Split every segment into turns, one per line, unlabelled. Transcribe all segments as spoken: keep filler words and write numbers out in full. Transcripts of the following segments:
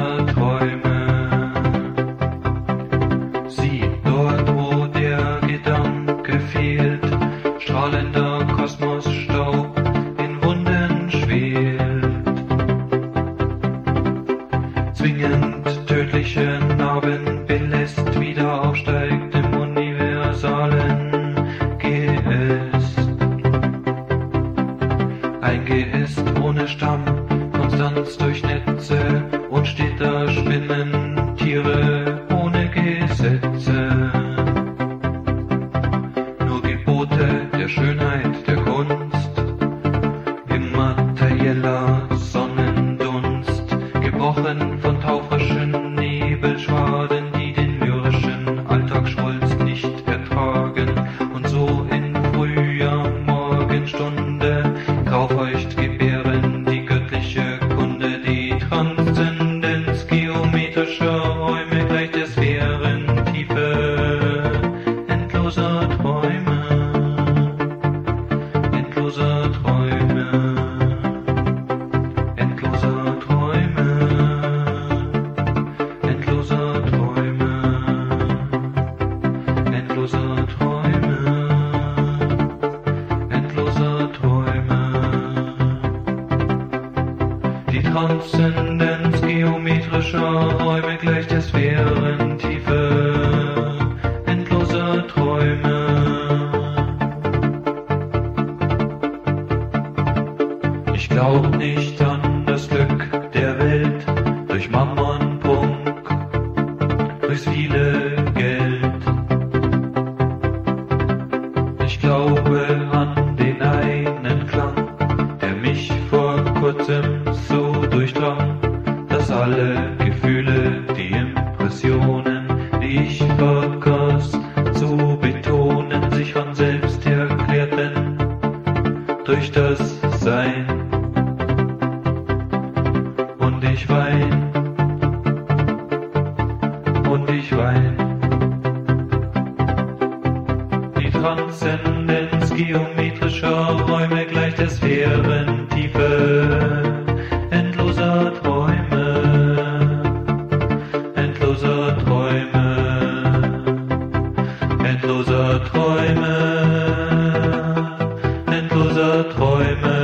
endloser Träume. Sieh dort, wo der Gedanke fehlt, strahlender Kosmosstaub in Wunden schwelt. Zwingend tödliche Narben belässt, wieder aufsteigt im universalen Geäst. Ein Geäst ohne Stamm, Konstanz durch Netze, unsteter Spinnen, Tiere ohne Gesetze. Nur Gebote der Schönheit, der Kunst, immaterieller Sonnendunst, gebrochen von taufrischen Nebelschwaden, die den lyrischen Alltagsschwulst nicht ertragen, und so in früher Morgenstunde graufeucht gebären die göttliche Kunde, die Transzendenz geometrischer Räume gleich der Sphärentiefe endloser Träume, endloser Träume, endloser Träume, endloser Träume, endloser Träume, endloser Träume. Die Transzendenz geometrischer Räume gleich der Sphärentiefe endloser Träume. Ich glaub nicht an das Glück der Welt durch Mammon-Prunk, durchs viele Geld. Ich glaube an den einen Klang, der mich vor kurzem so durchdrang, dass alle Gefühle, die Impressionen, die ich vergaß zu betonen, sich von selbst erklärten durch das Sein. Und ich wein, und ich wein. Die Transzendenz geometrischer Räume gleich der Sphärentiefe endloser Träume, endloser Träume, endloser Träume, endloser Träume.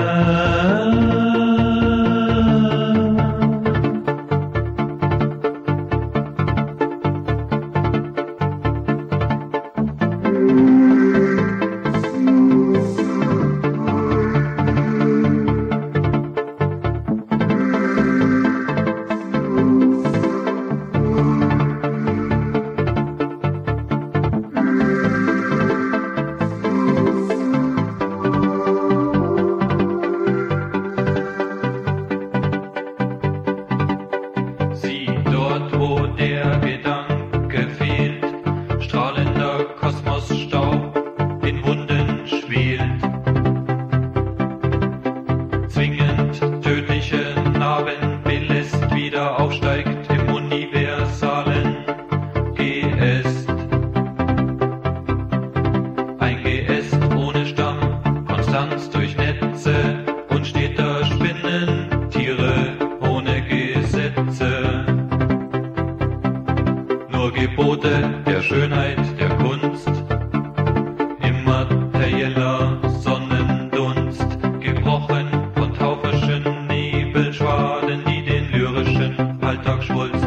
Sieh dort, wo der Gedanke fehlt, strahlender Kosmosstaub in Wunden schwelt. Zwingend tödliche Narben belässt, wieder aufsteigt im universalen Geäst. Ein Geäst ohne Stamm, Konstanz durch Netze, unsteter Spinnen, Tiere ohne Gesetze. Nur Gebote der Schönheit, der Kunst, immaterieller Sonnendunst, gebrochen von taufrischen Nebelschwaden, die den lyrischen Alltagsschwulst